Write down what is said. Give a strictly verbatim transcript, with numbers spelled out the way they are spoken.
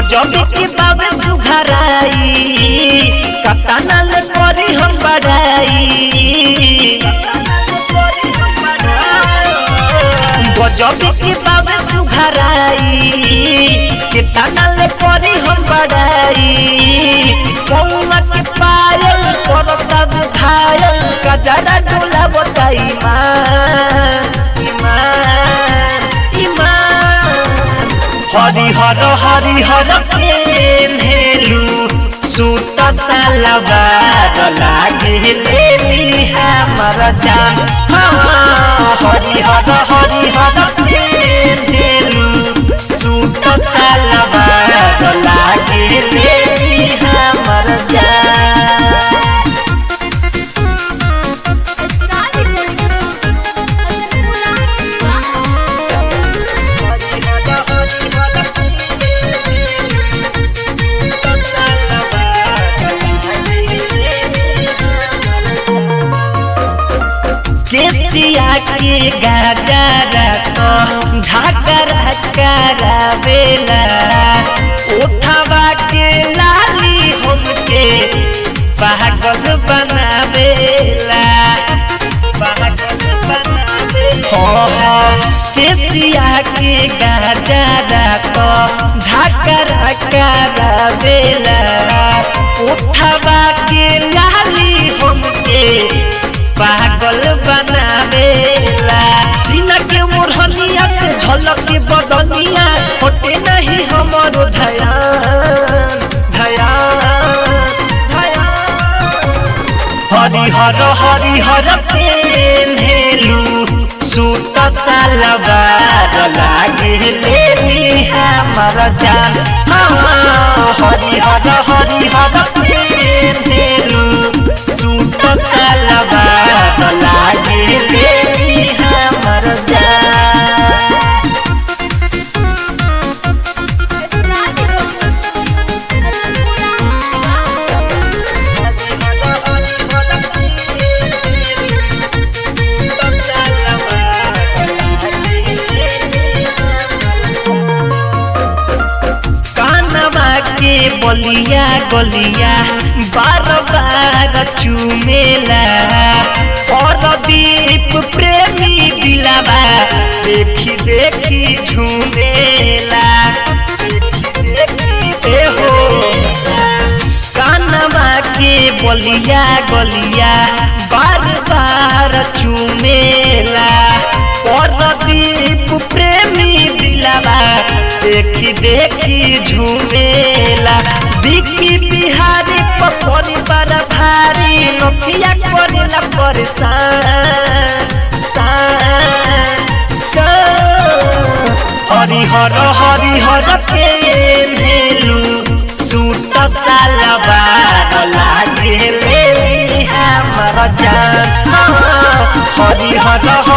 गजब के बाबे सुघराई कतना ले करी हम बड़ाई गजब के बाबे सुघराई कतना ले करी हम बड़ाई कौमा के पायल करता बुझायल कजरा डोला बताई मान ईमान ईमान हरिहर हरिहर पेन्हेलु सूट सलवार लागे लेली हमर जान हरिहर हरिहर पेन्हेलु सूट सलवार लागे लेली हमर जान। केसिया के गाजरा तो झाकरा करावेला उठावा के लाली हमके पागल बनावेला पागल बनावेला केसिया के गाजरा तो झाकरा करावेला उठावा के लाली हमके पागल बनावेला सीना के मोरहनिया से झलक के बदनिया हटे नहीं हमरो ध्यान ध्यान ध्यान हरिहर हरिहर पेन्हेलु सूट सलवार लागे लेली हमर जान हरिहर हरिहर पेन्हेलु सूट सलवार लागे लेली हमर जान। कानवा के बलिया गलिया बार बार चुमेला और दीप प्रेमी दिलावा देखी देखी झूमेला देखी देखी हो कानवा के बलिया गलिया बार बार चुमेला और दीप प्रेमी दिलावा देखी देखी झूमेला दिखी बिहारी पसरी बड़ा भारी नथिया करेला परेशान हरिहर हरिहर पेन्हेलु सूट सलवार लागे लेली हमर जान हरिहर